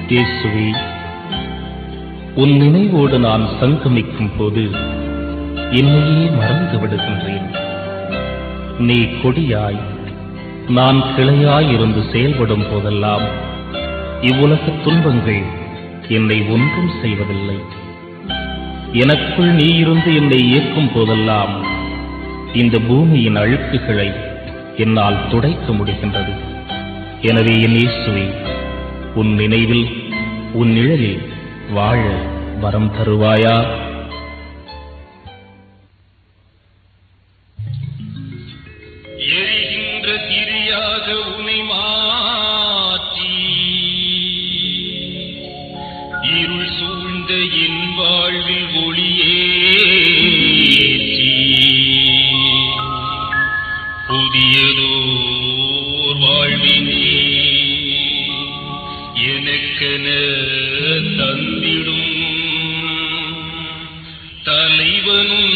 இயேசுவே, உன் நினைவோடு நான் சங்கமிக்கும் போது என்னையே மறந்து விடுகின்றேன். நீ கொடியாய், நான் கிளையாய் இருந்து செயல்படும் போதெல்லாம் இவ்வுலகத் துன்பங்கள் என்னை ஒன்றும் செய்வதில்லை. எனக்குள் நீ இருந்து என்னை இயக்கும் போதெல்லாம் இந்த பூமியின் அழுக்குகளை என்னால் துடைக்க முடிகின்றது. எனவே என் இயேசுவே, உன் நினைவில், உன் நிழலில் வாழ வரம் தருவாயா? எரிகின்ற திரியாக உனை மாற்றி இருள் சூழ்ந்த என் வாழ்வில் ஒளியேற்றி புதியதோர் வாழ்வினே எனக்கென தந்திடும் தலைவனும்